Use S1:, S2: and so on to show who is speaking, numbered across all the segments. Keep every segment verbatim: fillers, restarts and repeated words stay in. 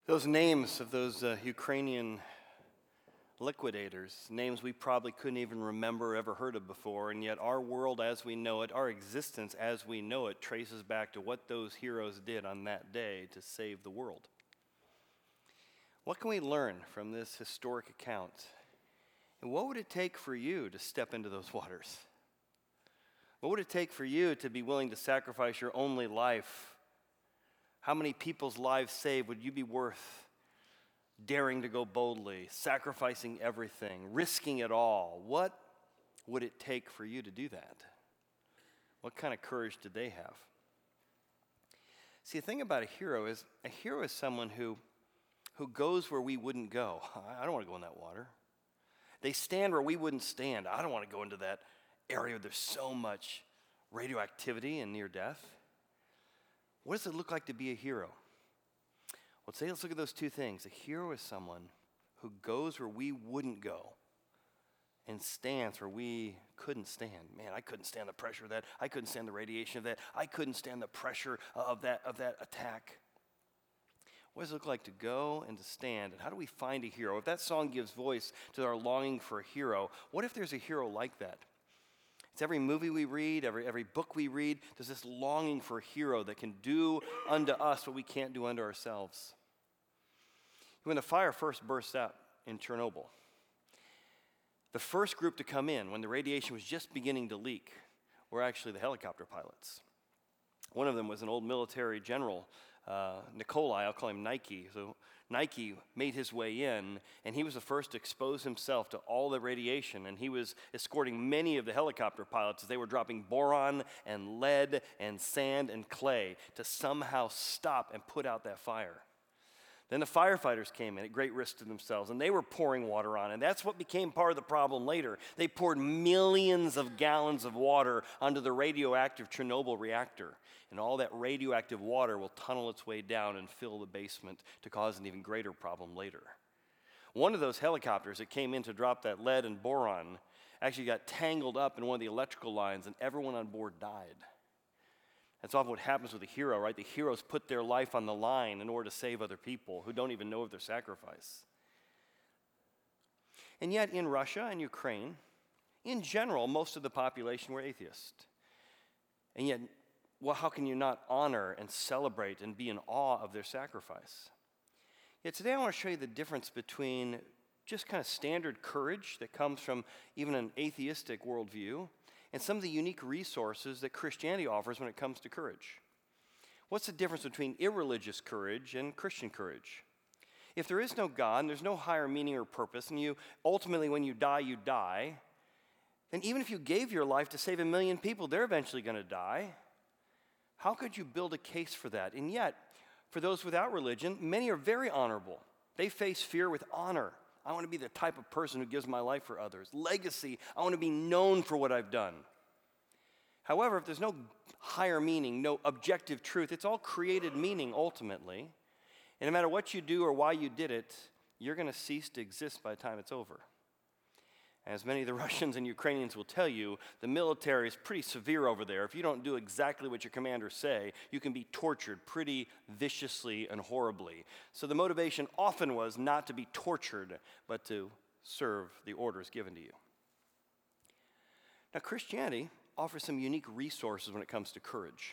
S1: Those names of those uh, Ukrainian liquidators, names we probably couldn't even remember, ever heard of before, and yet our world as we know it, our existence as we know it, traces back to what those heroes did on that day to save the world. What can we learn from this historic account? And what would it take for you to step into those waters? What would it take for you to be willing to sacrifice your only life? How many people's lives saved would you be worth daring to go boldly, sacrificing everything, risking it all? What would it take for you to do that? What kind of courage did they have? See, the thing about a hero is, a hero is someone who, who goes where we wouldn't go. I don't want to go in that water. They stand where we wouldn't stand. I don't want to go into that area where there's so much radioactivity and near death. What does it look like to be a hero? Well, today let's look at those two things. A hero is someone who goes where we wouldn't go and stands where we couldn't stand. Man, I couldn't stand the pressure of that. I couldn't stand the radiation of that. I couldn't stand the pressure of that, of that attack. What does it look like to go and to stand? And how do we find a hero? If that song gives voice to our longing for a hero, what if there's a hero like that? It's every movie we read, every, every book we read, there's this longing for a hero that can do unto us what we can't do unto ourselves. When the fire first burst out in Chernobyl, the first group to come in when the radiation was just beginning to leak were actually the helicopter pilots. One of them was an old military general, uh, Nikolai, I'll call him Nike. So Nike made his way in, and he was the first to expose himself to all the radiation, and he was escorting many of the helicopter pilots as they were dropping boron and lead and sand and clay to somehow stop and put out that fire. Then the firefighters came in at great risk to themselves, and they were pouring water on, and that's what became part of the problem later. They poured millions of gallons of water onto the radioactive Chernobyl reactor, and all that radioactive water will tunnel its way down and fill the basement to cause an even greater problem later. One of those helicopters that came in to drop that lead and boron actually got tangled up in one of the electrical lines, and everyone on board died. That's often what happens with a hero, right? The heroes put their life on the line in order to save other people who don't even know of their sacrifice. And yet in Russia and Ukraine, in general, most of the population were atheists. And yet, well, how can you not honor and celebrate and be in awe of their sacrifice? Yet today I want to show you the difference between just kind of standard courage that comes from even an atheistic worldview and some of the unique resources that Christianity offers when it comes to courage. What's the difference between irreligious courage and Christian courage? If there is no God and there's no higher meaning or purpose, and you ultimately when you die, you die, then even if you gave your life to save a million people, they're eventually going to die. How could you build a case for that? And yet, for those without religion, many are very honorable. They face fear with honor. I want to be the type of person who gives my life for others. Legacy, I want to be known for what I've done. However, if there's no higher meaning, no objective truth, it's all created meaning ultimately. And no matter what you do or why you did it, you're going to cease to exist by the time it's over. As many of the Russians and Ukrainians will tell you, the military is pretty severe over there. If you don't do exactly what your commanders say, you can be tortured pretty viciously and horribly. So the motivation often was not to be tortured, but to serve the orders given to you. Now, Christianity offers some unique resources when it comes to courage.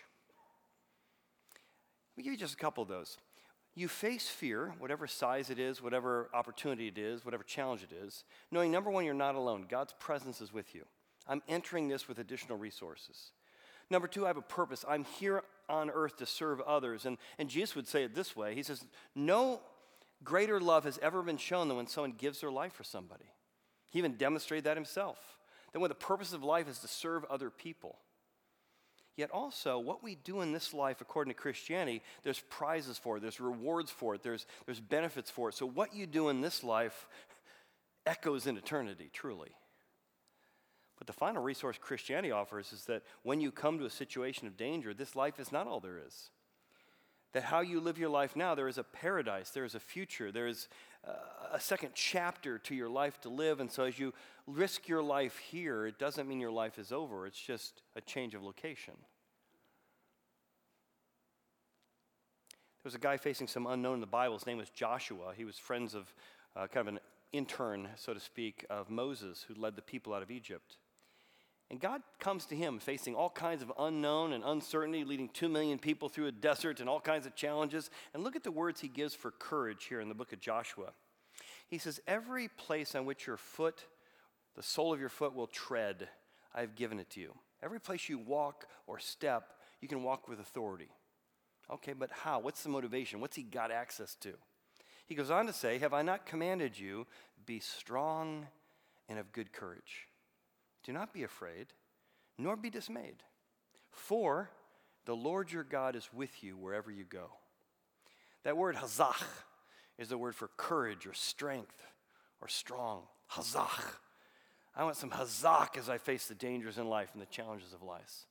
S1: Let me give you just a couple of those. You face fear, whatever size it is, whatever opportunity it is, whatever challenge it is, knowing, number one, you're not alone. God's presence is with you. I'm entering this with additional resources. Number two, I have a purpose. I'm here on earth to serve others. And, and Jesus would say it this way. He says, no greater love has ever been shown than when someone gives their life for somebody. He even demonstrated that himself. That when the purpose of life is to serve other people. Yet also, what we do in this life, according to Christianity, there's prizes for it, there's rewards for it, there's, there's benefits for it. So what you do in this life echoes in eternity, truly. But the final resource Christianity offers is that when you come to a situation of danger, this life is not all there is. That how you live your life now, there is a paradise, there is a future, there is a second chapter to your life to live. And so as you risk your life here, it doesn't mean your life is over. It's just a change of location. There was a guy facing some unknown in the Bible. His name was Joshua. He was friends of uh, kind of an intern, so to speak, of Moses, who led the people out of Egypt. And God comes to him facing all kinds of unknown and uncertainty, leading two million people through a desert and all kinds of challenges. And look at the words he gives for courage here in the book of Joshua. He says, every place on which your foot, the sole of your foot will tread, I have given it to you. Every place you walk or step, you can walk with authority. Okay, but how? What's the motivation? What's he got access to? He goes on to say, have I not commanded you, be strong and of good courage? Do not be afraid, nor be dismayed. For the Lord your God is with you wherever you go. That word hazach is the word for courage or strength or strong. Hazach. I want some hazak as I face the dangers in life and the challenges of life.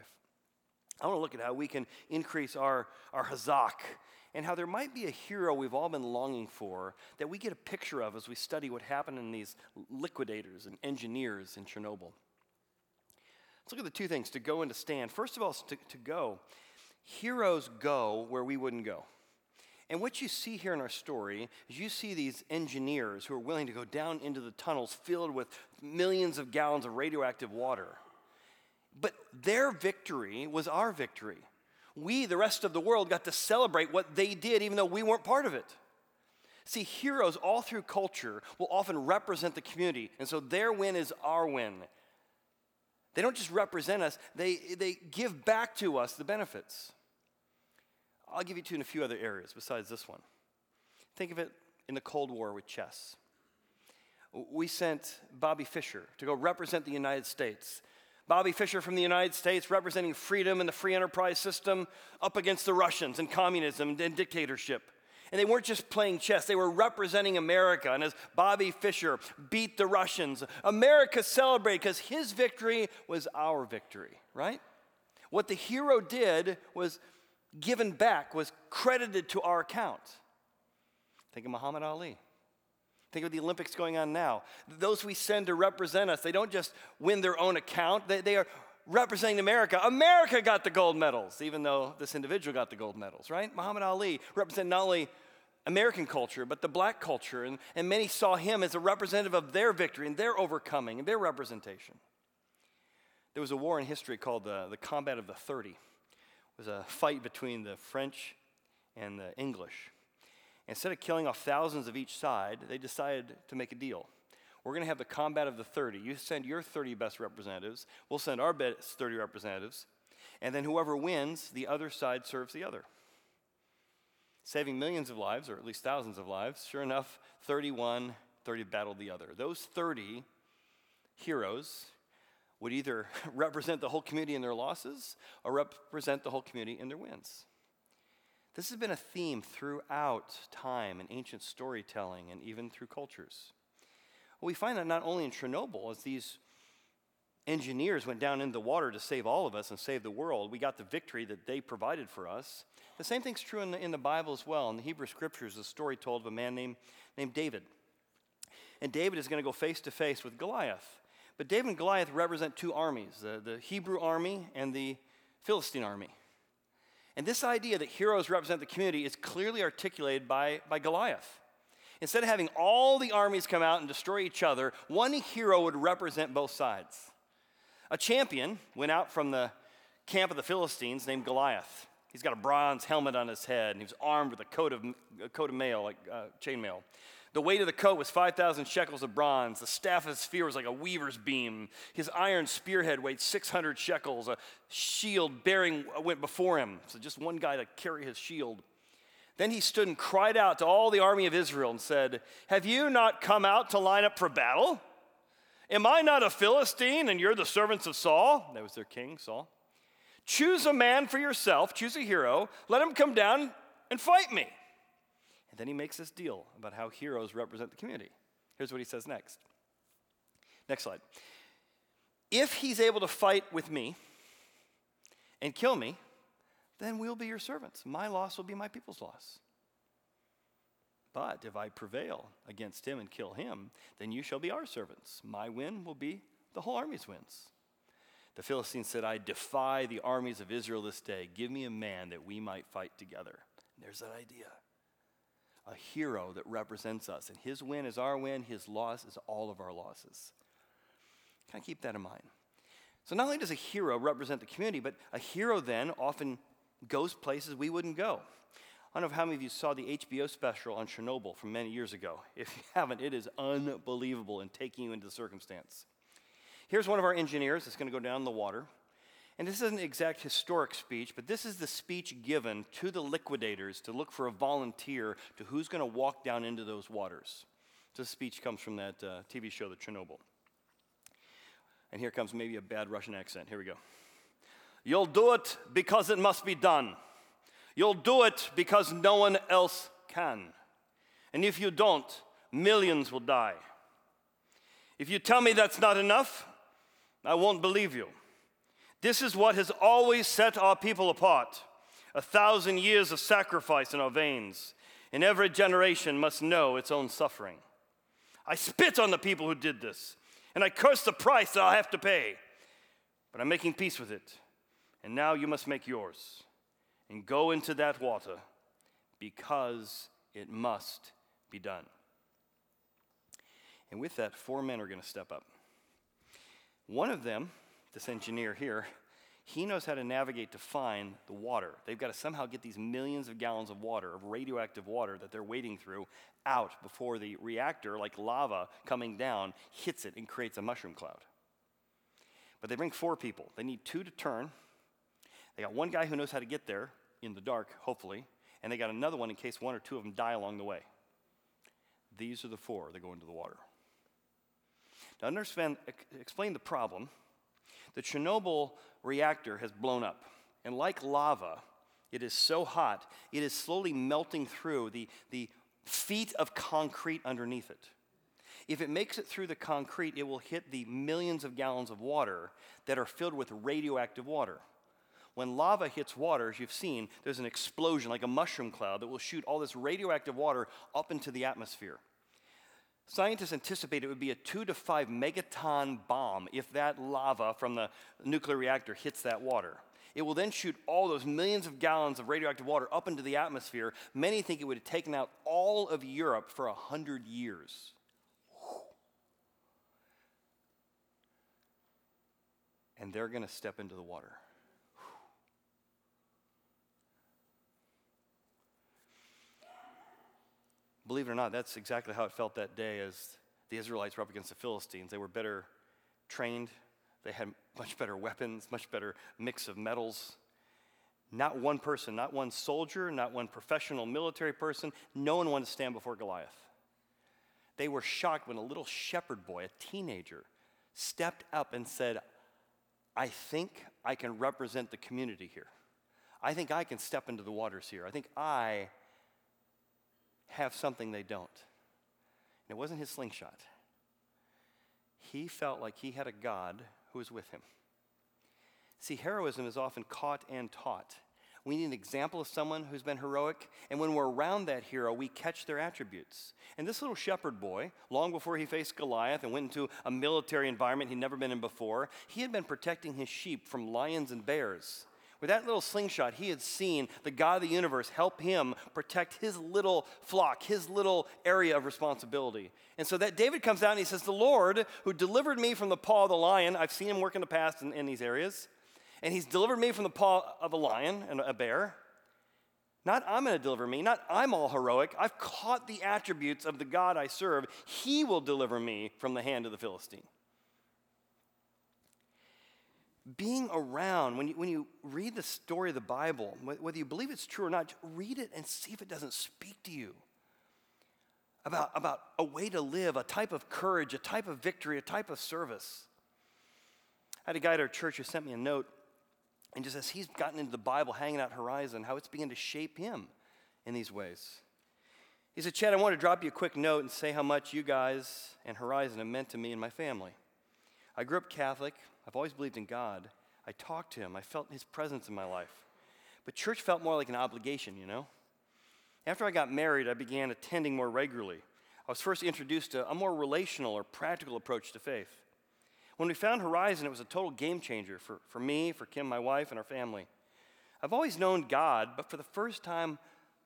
S1: I want to look at how we can increase our, our hazak and how there might be a hero we've all been longing for that we get a picture of as we study what happened in these liquidators and engineers in Chernobyl. Let's look at the two things, to go and to stand. First of all, to, to go. Heroes go where we wouldn't go. And what you see here in our story is you see these engineers who are willing to go down into the tunnels filled with millions of gallons of radioactive water. But their victory was our victory. We, the rest of the world, got to celebrate what they did even though we weren't part of it. See, heroes all through culture will often represent the community, and so their win is our win. They don't just represent us, they, they give back to us the benefits. I'll give you two in a few other areas besides this one. Think of it in the Cold War with chess. We sent Bobby Fischer to go represent the United States. Bobby Fischer from the United States representing freedom and the free enterprise system up against the Russians and communism and dictatorship. And they weren't just playing chess, they were representing America. And as Bobby Fischer beat the Russians, America celebrated because his victory was our victory, right? What the hero did was given back, was credited to our account. Think of Muhammad Ali. Think of the Olympics going on now. Those we send to represent us, they don't just win their own account. They, they are representing America. America got the gold medals, even though this individual got the gold medals, right? Muhammad Ali represented not only American culture, but the black culture. And, and many saw him as a representative of their victory and their overcoming and their representation. There was a war in history called the, the Combat of the thirty. It was a fight between the French and the English. Instead of killing off thousands of each side, they decided to make a deal. We're going to have the combat of the thirty. You send your thirty best representatives. We'll send our best thirty representatives. And then whoever wins, the other side serves the other. Saving millions of lives, or at least thousands of lives. Sure enough, thirty won, thirty battled the other. Those thirty heroes would either represent the whole community in their losses or represent the whole community in their wins. This has been a theme throughout time in ancient storytelling and even through cultures. Well, we find that not only in Chernobyl, as these engineers went down into the water to save all of us and save the world, we got the victory that they provided for us. The same thing's true in the, in the Bible as well. In the Hebrew Scriptures, a story told of a man named, named David. And David is going to go face to face with Goliath. But David and Goliath represent two armies, the, the Hebrew army and the Philistine army. And this idea that heroes represent the community is clearly articulated by, by Goliath. Instead of having all the armies come out and destroy each other, one hero would represent both sides. A champion went out from the camp of the Philistines named Goliath. He's got a bronze helmet on his head, and he was armed with a coat of, a coat of mail, like uh, chainmail. The weight of the coat was five thousand shekels of bronze. The staff of his spear was like a weaver's beam. His iron spearhead weighed six hundred shekels. A shield bearing went before him, so just one guy to carry his shield. Then he stood and cried out to all the army of Israel and said, "Have you not come out to line up for battle? Am I not a Philistine and you're the servants of Saul?" That was their king, Saul. "Choose a man for yourself, choose a hero. Let him come down and fight me." And then he makes this deal about how heroes represent the community. Here's what he says next. Next slide. "If he's able to fight with me and kill me, then we'll be your servants. My loss will be my people's loss. But if I prevail against him and kill him, then you shall be our servants. My win will be the whole army's wins." The Philistines said, "I defy the armies of Israel this day. Give me a man that we might fight together." There's that idea. A hero that represents us. And his win is our win. His loss is all of our losses. Kind of keep that in mind. So not only does a hero represent the community, but a hero then often goes places we wouldn't go. I don't know how many of you saw the H B O special on Chernobyl from many years ago. If you haven't, it is unbelievable in taking you into the circumstance. Here's one of our engineers that's going to go down in the water. And this isn't an exact historic speech, but this is the speech given to the liquidators to look for a volunteer to who's going to walk down into those waters. This speech comes from that uh, T V show, The Chernobyl. And here comes maybe a bad Russian accent. Here we go. You'll do it because it must be done. You'll do it because no one else can. And if you don't, millions will die. If you tell me that's not enough, I won't believe you. This is what has always set our people apart. A thousand years of sacrifice in our veins, and every generation must know its own suffering. I spit on the people who did this, and I curse the price that I'll have to pay. But I'm making peace with it, and now you must make yours. And go into that water, because it must be done. And with that, four men are going to step up. One of them, this engineer here, he knows how to navigate to find the water. They've got to somehow get these millions of gallons of water, of radioactive water that they're wading through, out before the reactor, like lava coming down, hits it and creates a mushroom cloud. But they bring four people. They need two to turn. They got one guy who knows how to get there in the dark, hopefully, and they got another one in case one or two of them die along the way. These are the four that go into the water. To understand, explain the problem, the Chernobyl reactor has blown up, and like lava, it is so hot, it is slowly melting through the, the feet of concrete underneath it. If it makes it through the concrete, it will hit the millions of gallons of water that are filled with radioactive water. When lava hits water, as you've seen, there's an explosion like a mushroom cloud that will shoot all this radioactive water up into the atmosphere. Scientists anticipate it would be a two to five megaton bomb if that lava from the nuclear reactor hits that water. It will then shoot all those millions of gallons of radioactive water up into the atmosphere. Many think it would have taken out all of Europe for a hundred years. And they're going to step into the water. Believe it or not, that's exactly how it felt that day as the Israelites were up against the Philistines. They were better trained. They had much better weapons, much better mix of metals. Not one person, not one soldier, not one professional military person, no one wanted to stand before Goliath. They were shocked when a little shepherd boy, a teenager, stepped up and said, I think I can represent the community here. I think I can step into the waters here. I think I have something they don't. And it wasn't his slingshot. He felt like he had a God who was with him. See, heroism is often caught and taught. We need an example of someone who's been heroic, and when we're around that hero, we catch their attributes. And this little shepherd boy, long before he faced Goliath and went into a military environment he'd never been in before, he had been protecting his sheep from lions and bears. With that little slingshot, he had seen the God of the universe help him protect his little flock, his little area of responsibility. And so that David comes out and he says, the Lord who delivered me from the paw of the lion, I've seen him work in the past in, in these areas, and he's delivered me from the paw of a lion and a bear. Not I'm going to deliver me, not I'm all heroic. I've caught the attributes of the God I serve. He will deliver me from the hand of the Philistine. Being around, when you, when you read the story of the Bible, whether you believe it's true or not, read it and see if it doesn't speak to you about, about a way to live, a type of courage, a type of victory, a type of service. I had a guy at our church who sent me a note, and just as he's gotten into the Bible, hanging out Horizon, how it's begun to shape him in these ways. He said, Chad, I want to drop you a quick note and say how much you guys and Horizon have meant to me and my family. I grew up Catholic. I've always believed in God. I talked to him. I felt his presence in my life. But church felt more like an obligation, you know? After I got married, I began attending more regularly. I was first introduced to a more relational or practical approach to faith. When we found Horizon, it was a total game changer for, for me, for Kim, my wife, and our family. I've always known God, but for the first time,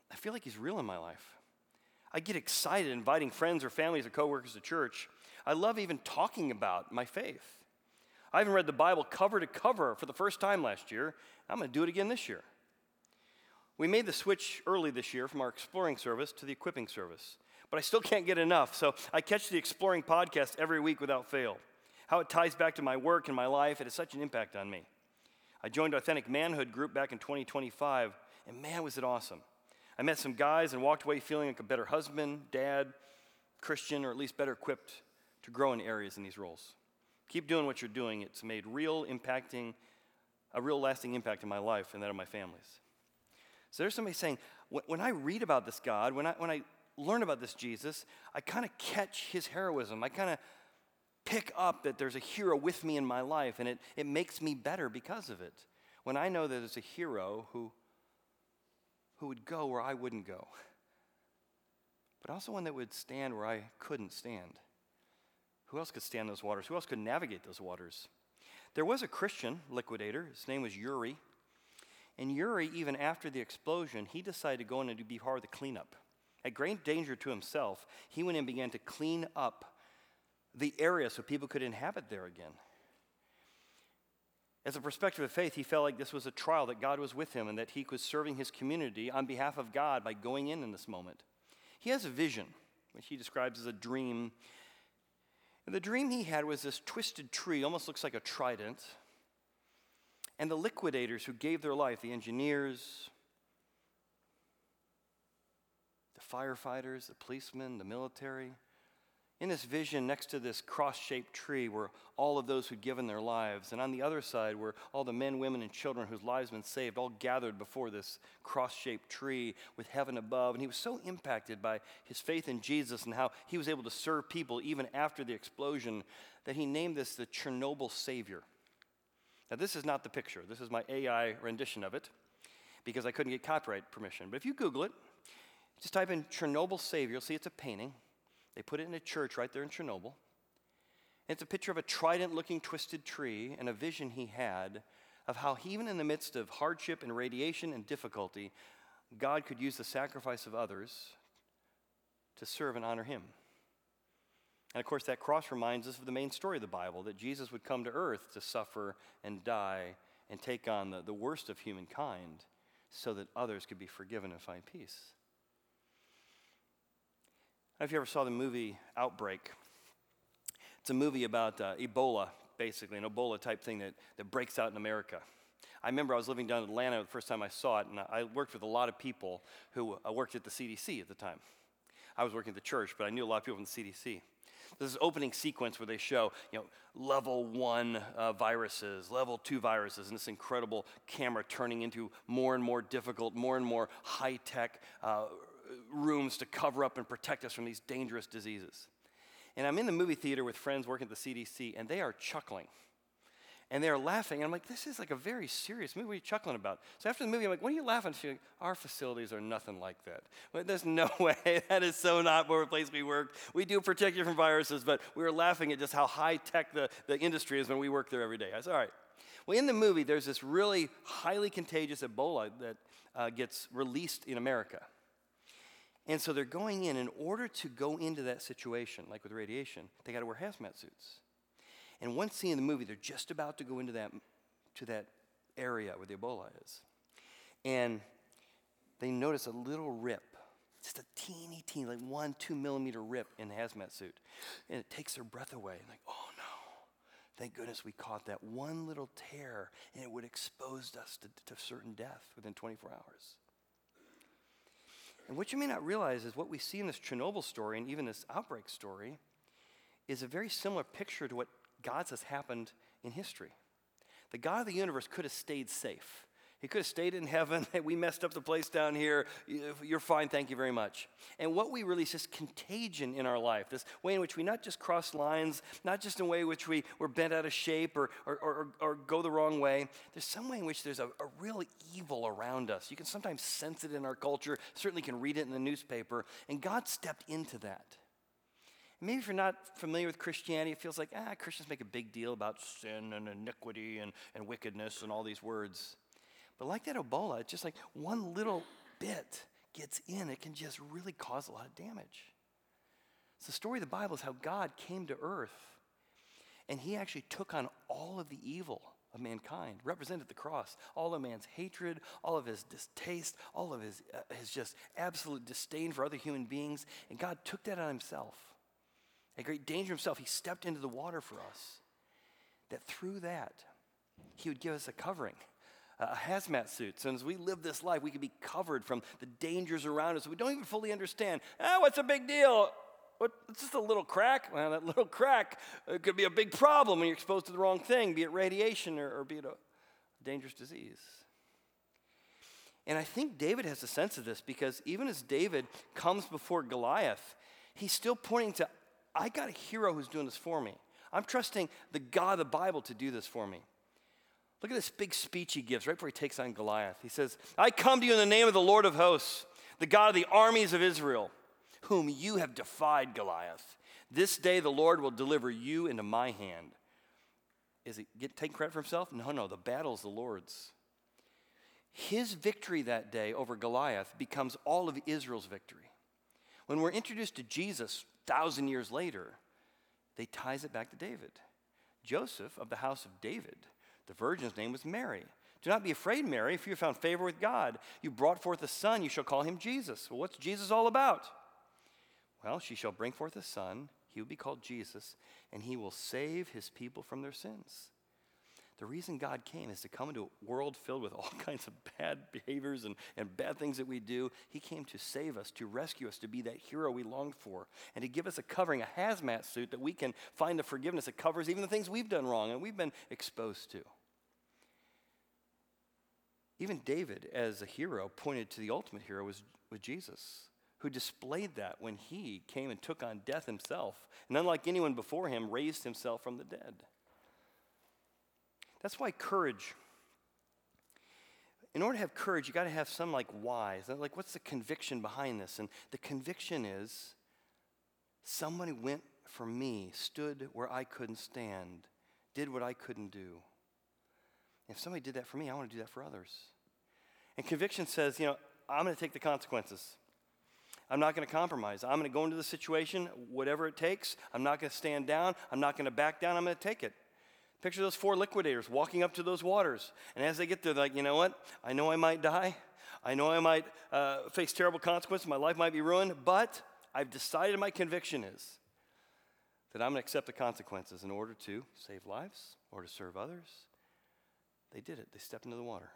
S1: I feel like he's real in my life. I get excited inviting friends or families or coworkers to church. I love even talking about my faith. I even read the Bible cover to cover for the first time last year. I'm going to do it again this year. We made the switch early this year from our exploring service to the equipping service, but I still can't get enough, so I catch the exploring podcast every week without fail. How it ties back to my work and my life, it has such an impact on me. I joined Authentic Manhood group back in twenty twenty-five, and man, was it awesome. I met some guys and walked away feeling like a better husband, dad, Christian, or at least better equipped to grow in areas in these roles. Keep doing what you're doing. It's made real impacting, a real lasting impact in my life and that of my family's. So there's somebody saying, when I read about this God, when I, when I learn about this Jesus, I kind of catch his heroism. I kind of pick up that there's a hero with me in my life, and it, it makes me better because of it. When I know that there's a hero who, who would go where I wouldn't go, but also one that would stand where I couldn't stand. Who else could stand those waters? Who else could navigate those waters? There was a Christian liquidator. His name was Uri. And Uri, even after the explosion, he decided to go in and be part of the cleanup. At great danger to himself, he went and began to clean up the area so people could inhabit there again. As a perspective of faith, he felt like this was a trial, that God was with him and that he was serving his community on behalf of God by going in in this moment. He has a vision, which he describes as a dream. And the dream he had was this twisted tree, almost looks like a trident. And the liquidators who gave their life, the engineers, the firefighters, the policemen, the military, in this vision next to this cross-shaped tree were all of those who'd given their lives. And on the other side were all the men, women, and children whose lives had been saved, all gathered before this cross-shaped tree with heaven above. And he was so impacted by his faith in Jesus and how he was able to serve people even after the explosion that he named this the Chernobyl Savior. Now, this is not the picture. This is my A I rendition of it because I couldn't get copyright permission. But if you Google it, just type in Chernobyl Savior, you'll see it's a painting. They put it in a church right there in Chernobyl. It's a picture of a trident-looking twisted tree and a vision he had of how even in the midst of hardship and radiation and difficulty, God could use the sacrifice of others to serve and honor him. And of course, that cross reminds us of the main story of the Bible, that Jesus would come to earth to suffer and die and take on the, the worst of humankind so that others could be forgiven and find peace. I don't know if you ever saw the movie Outbreak. It's a movie about uh, Ebola, basically, an Ebola type thing that, that breaks out in America. I remember I was living down in Atlanta the first time I saw it, and I worked with a lot of people who uh, worked at the C D C at the time. I was working at the church, but I knew a lot of people from the C D C. There's this opening sequence where they show, you know, level one uh, viruses, level two viruses, and this incredible camera turning into more and more difficult, more and more high-tech uh, rooms to cover up and protect us from these dangerous diseases. And I'm in the movie theater with friends working at the C D C, and they are chuckling. And they're laughing, and I'm like, this is like a very serious movie. What are you chuckling about? So after the movie, I'm like, what are you laughing at? Like, our facilities are nothing like that. But there's no way. That is so not where the place we work. We do protect you from viruses, but we were laughing at just how high-tech the, the industry is when we work there every day. I said, all right. Well, in the movie, there's this really highly contagious Ebola that uh, gets released in America. And so they're going in, in order to go into that situation, like with radiation, they got to wear hazmat suits. And one scene in the movie, they're just about to go into that, to that area where the Ebola is. And they notice a little rip, just a teeny, teeny, like one, two millimeter rip in the hazmat suit. And it takes their breath away. Like, oh no, thank goodness we caught that one little tear, and it would expose us to, to certain death within twenty-four hours. And what you may not realize is what we see in this Chernobyl story and even this outbreak story is a very similar picture to what God says happened in history. The God of the universe could have stayed safe. He could have stayed in heaven. Hey, we messed up the place down here. You're fine, thank you very much. And what we release is contagion in our life, this way in which we not just cross lines, not just in a way in which we, we're bent out of shape or, or, or, or go the wrong way. There's some way in which there's a, a real evil around us. You can sometimes sense it in our culture, certainly can read it in the newspaper, and God stepped into that. Maybe if you're not familiar with Christianity, it feels like, ah, Christians make a big deal about sin and iniquity and, and wickedness and all these words. But like that Ebola, it's just like one little bit gets in, it can just really cause a lot of damage. So the story of the Bible is how God came to earth, and he actually took on all of the evil of mankind, represented the cross, all of man's hatred, all of his distaste, all of his, uh, his just absolute disdain for other human beings, and God took that on himself. At great danger himself, he stepped into the water for us, that through that, he would give us a covering, a hazmat suit. So as we live this life, we can be covered from the dangers around us. We don't even fully understand, ah, what's the big deal? What, it's just a little crack. Well, that little crack uh, could be a big problem when you're exposed to the wrong thing, be it radiation or, or be it a dangerous disease. And I think David has a sense of this because even as David comes before Goliath, he's still pointing to, I got a hero who's doing this for me. I'm trusting the God of the Bible to do this for me. Look at this big speech he gives right before he takes on Goliath. He says, I come to you in the name of the Lord of hosts, the God of the armies of Israel, whom you have defied, Goliath. This day the Lord will deliver you into my hand. Is he get, taking credit for himself? No, no, the battle is the Lord's. His victory that day over Goliath becomes all of Israel's victory. When we're introduced to Jesus a thousand years later, they ties it back to David. Joseph of the house of David, the virgin's name was Mary. Do not be afraid, Mary, for you have found favor with God. You brought forth a son, you shall call him Jesus. Well, what's Jesus all about? Well, she shall bring forth a son, he will be called Jesus, and he will save his people from their sins. The reason God came is to come into a world filled with all kinds of bad behaviors and, and bad things that we do. He came to save us, to rescue us, to be that hero we longed for, and to give us a covering, a hazmat suit that we can find the forgiveness that covers even the things we've done wrong and we've been exposed to. Even David, as a hero, pointed to the ultimate hero was, was Jesus, who displayed that when he came and took on death himself, and unlike anyone before him, raised himself from the dead. That's why courage, in order to have courage, you got to have some like why. Like, what's the conviction behind this? And the conviction is, somebody went for me, stood where I couldn't stand, did what I couldn't do. If somebody did that for me, I want to do that for others. And conviction says, you know, I'm going to take the consequences. I'm not going to compromise. I'm going to go into the situation, whatever it takes. I'm not going to stand down. I'm not going to back down. I'm going to take it. Picture those four liquidators walking up to those waters. And as they get there, they're like, you know what? I know I might die. I know I might uh, face terrible consequences. My life might be ruined. But I've decided, my conviction is that I'm going to accept the consequences in order to save lives or to serve others. They did it. They stepped into the water.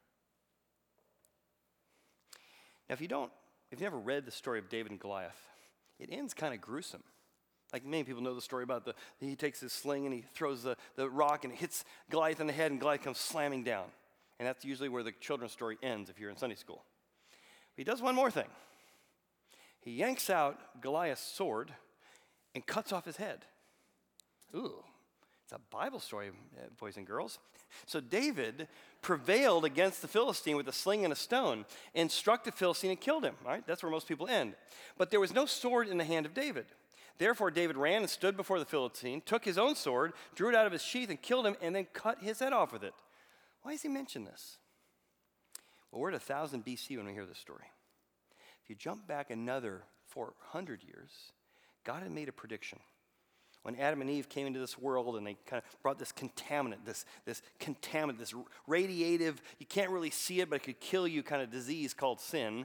S1: Now, if you don't, if you've never read the story of David and Goliath, it ends kind of gruesome. Like many people know the story about the, he takes his sling and he throws the, the rock and it hits Goliath in the head and Goliath comes slamming down. And that's usually where the children's story ends if you're in Sunday school. But he does one more thing. He yanks out Goliath's sword and cuts off his head. Ooh, it's a Bible story, boys and girls. So David prevailed against the Philistine with a sling and a stone and struck the Philistine and killed him. All right, that's where most people end. But there was no sword in the hand of David. Therefore, David ran and stood before the Philistine, took his own sword, drew it out of his sheath, and killed him, and then cut his head off with it. Why does he mention this? Well, we're at one thousand B C when we hear this story. If you jump back another four hundred years, God had made a prediction. When Adam and Eve came into this world and they kind of brought this contaminant, this, this contaminant, this radiative, you can't really see it, but it could kill you kind of disease called sin,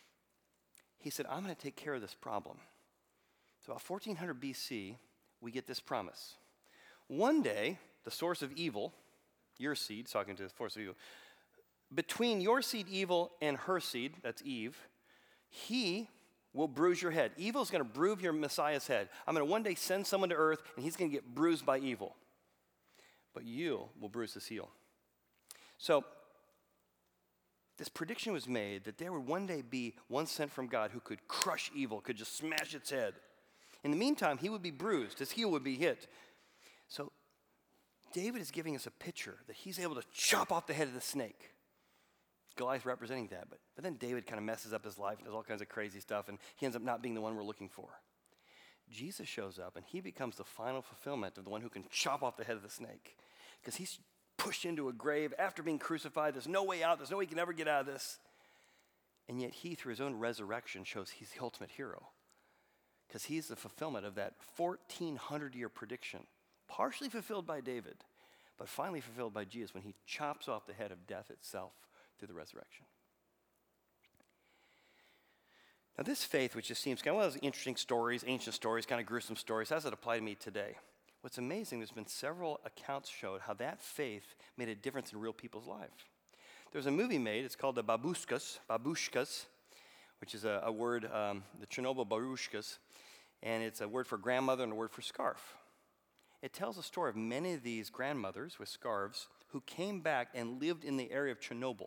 S1: he said, I'm going to take care of this problem. So about fourteen hundred B C, we get this promise. One day, the source of evil, your seed, talking to the source of evil, between your seed, evil, and her seed, that's Eve, he will bruise your head. Evil is going to bruise your Messiah's head. I'm going to one day send someone to earth, and he's going to get bruised by evil. But you will bruise his heel. So, this prediction was made that there would one day be one sent from God who could crush evil, could just smash its head. In the meantime, he would be bruised. His heel would be hit. So, David is giving us a picture that he's able to chop off the head of the snake. Goliath representing that, but, but then David kind of messes up his life and does all kinds of crazy stuff, and he ends up not being the one we're looking for. Jesus shows up, and he becomes the final fulfillment of the one who can chop off the head of the snake, because he's pushed into a grave after being crucified. There's no way out. There's no way he can ever get out of this. And yet he, through his own resurrection, shows he's the ultimate hero. Because he's the fulfillment of that fourteen hundred year prediction, partially fulfilled by David, but finally fulfilled by Jesus when he chops off the head of death itself through the resurrection. Now this faith, which just seems kind of one of those interesting stories, ancient stories, kind of gruesome stories, how does it apply to me today? What's amazing, there's been several accounts showed how that faith made a difference in real people's lives. There's a movie made, it's called the Babushkas, Babushkas, which is a, a word, um, the Chernobyl Babushkas, and it's a word for grandmother and a word for scarf. It tells the story of many of these grandmothers with scarves who came back and lived in the area of Chernobyl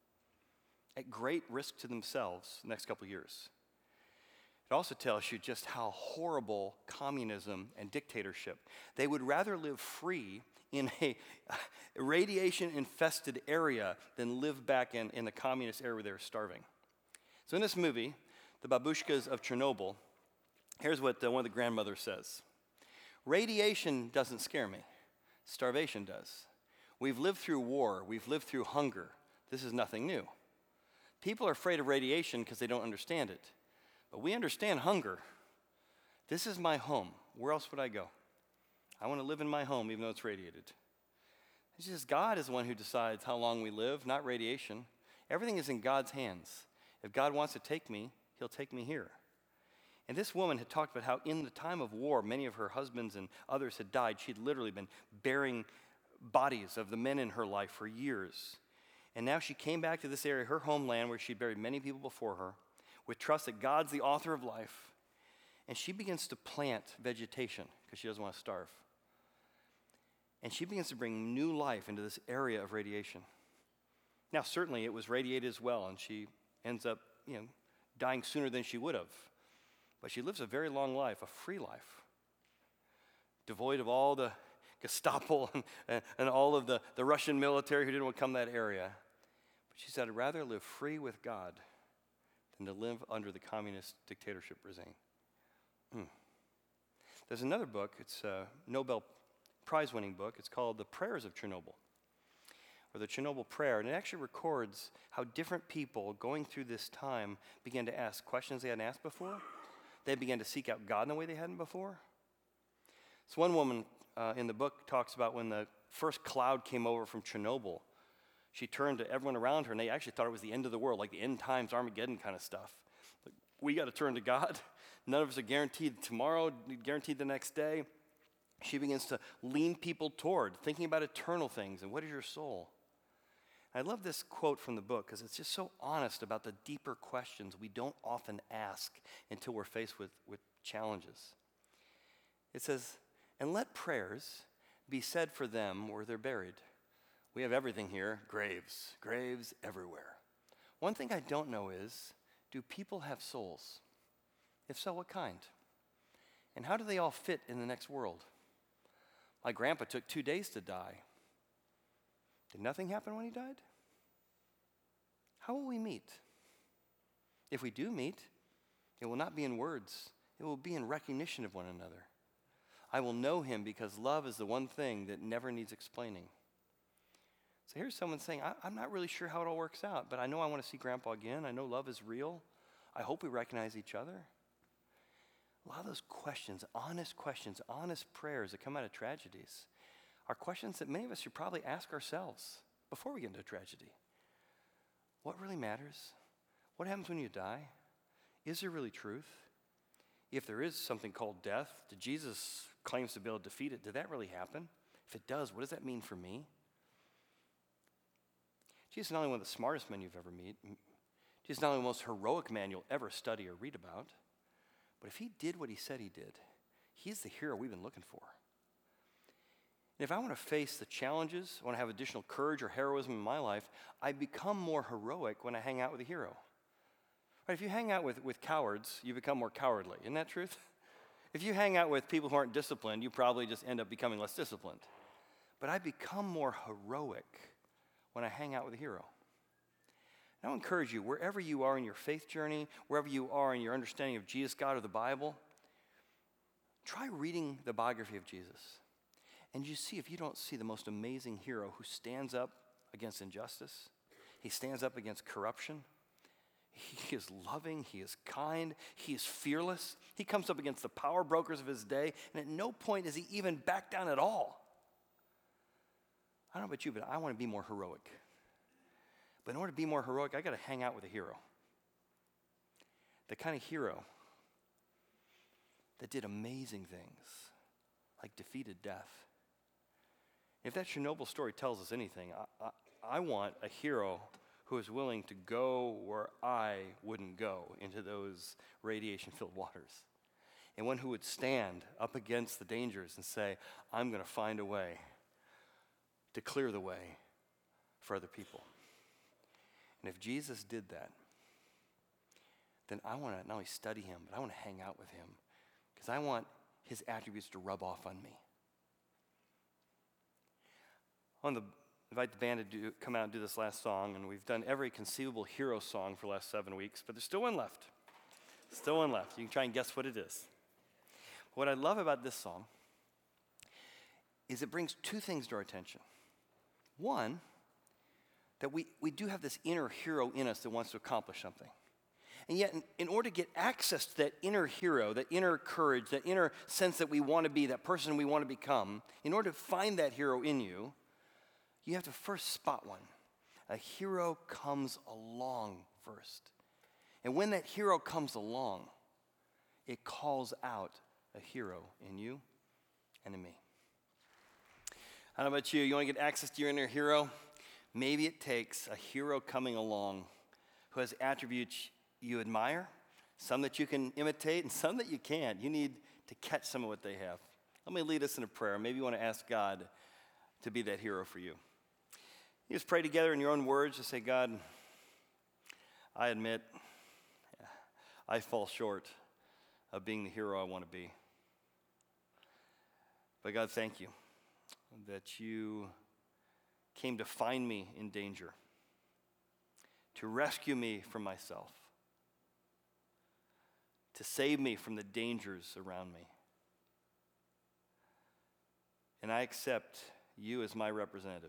S1: at great risk to themselves the next couple of years. It also tells you just how horrible communism and dictatorship. They would rather live free in a radiation-infested area than live back in, in the communist area where they were starving. So in this movie, the Babushkas of Chernobyl, here's what uh, one of the grandmothers says. Radiation doesn't scare me. Starvation does. We've lived through war. We've lived through hunger. This is nothing new. People are afraid of radiation because they don't understand it. But we understand hunger. This is my home. Where else would I go? I want to live in my home even though it's radiated. It's just God is the one who decides how long we live, not radiation. Everything is in God's hands. If God wants to take me, he'll take me here. And this woman had talked about how in the time of war, many of her husbands and others had died. She'd literally been burying bodies of the men in her life for years. And now she came back to this area, her homeland, where she'd buried many people before her, with trust that God's the author of life. And she begins to plant vegetation because she doesn't want to starve. And she begins to bring new life into this area of radiation. Now, certainly it was radiated as well, and she ends up, you know, dying sooner than she would have. But she lives a very long life, a free life, devoid of all the Gestapo and, and, and all of the, the Russian military who didn't want to come to that area. But she said, I'd rather live free with God than to live under the communist dictatorship regime. Mm. There's another book, it's a Nobel Prize-winning book. It's called The Prayers of Chernobyl, or the Chernobyl Prayer, and it actually records how different people going through this time began to ask questions they hadn't asked before. They began to seek out God in a way they hadn't before. So one woman uh, in the book talks about when the first cloud came over from Chernobyl, she turned to everyone around her, and they actually thought it was the end of the world, like the end times, Armageddon kind of stuff. Like, we got to turn to God. None of us are guaranteed tomorrow, guaranteed the next day. She begins to lean people toward thinking about eternal things and what is your soul. I love this quote from the book because it's just so honest about the deeper questions we don't often ask until we're faced with, with challenges. It says, and let prayers be said for them where they're buried. We have everything here, graves, graves everywhere. One thing I don't know is, do people have souls? If so, what kind? And how do they all fit in the next world? My grandpa took two days to die. Did nothing happen when he died? How will we meet? If we do meet, it will not be in words. It will be in recognition of one another. I will know him because love is the one thing that never needs explaining. So here's someone saying, I, I'm not really sure how it all works out, but I know I want to see Grandpa again. I know love is real. I hope we recognize each other. A lot of those questions, honest questions, honest prayers that come out of tragedies are questions that many of us should probably ask ourselves before we get into a tragedy. What really matters? What happens when you die? Is there really truth? If there is something called death, did Jesus claims to be able to defeat it? Did that really happen? If it does, what does that mean for me? Jesus is not only one of the smartest men you've ever met. Jesus is not only the most heroic man you'll ever study or read about. But if he did what he said he did, he's the hero we've been looking for. And if I want to face the challenges, I want to have additional courage or heroism in my life, I become more heroic when I hang out with a hero. Right, if you hang out with, with cowards, you become more cowardly. Isn't that truth? If you hang out with people who aren't disciplined, you probably just end up becoming less disciplined. But I become more heroic when I hang out with a hero. And I'll encourage you, wherever you are in your faith journey, wherever you are in your understanding of Jesus, God, or the Bible, try reading the biography of Jesus. And you see if you don't see the most amazing hero who stands up against injustice, he stands up against corruption, He is loving, he is kind, he is fearless. He comes up against the power brokers of his day, and at no point does he even back down at all. I don't know about you, but I want to be more heroic. But in order to be more heroic, I got to hang out with a hero. The kind of hero that did amazing things, like defeated death. If that Chernobyl story tells us anything, I, I, I want a hero who is willing to go where I wouldn't go, into those radiation-filled waters. And one who would stand up against the dangers and say, I'm going to find a way to clear the way for other people. And if Jesus did that, then I want to not only study him, but I want to hang out with him, because I want his attributes to rub off on me. I want to invite the band to do, come out and do this last song, and we've done every conceivable hero song for the last seven weeks, but there's still one left. Still one left. You can try and guess what it is. What I love about this song is it brings two things to our attention. One, that we, we do have this inner hero in us that wants to accomplish something. And yet, in, in order to get access to that inner hero, that inner courage, that inner sense that we want to be, that person we want to become, in order to find that hero in you, you have to first spot one. A hero comes along first. And when that hero comes along, it calls out a hero in you and in me. I don't know about you. You want to get access to your inner hero? Maybe it takes a hero coming along who has attributes you admire, some that you can imitate, and some that you can't. You need to catch some of what they have. Let me lead us in a prayer. Maybe you want to ask God to be that hero for you. You just pray together in your own words. Just say, God, I admit I fall short of being the hero I want to be. But God, thank you that you came to find me in danger, to rescue me from myself, to save me from the dangers around me. And I accept you as my representative,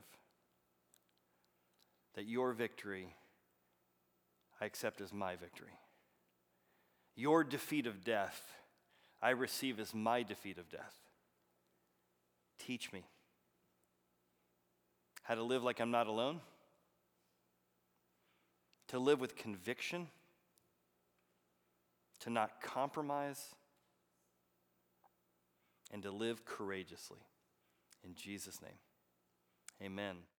S1: that your victory I accept as my victory. Your defeat of death I receive as my defeat of death. Teach me how to live like I'm not alone, to live with conviction, to not compromise, and to live courageously. In Jesus' name, amen.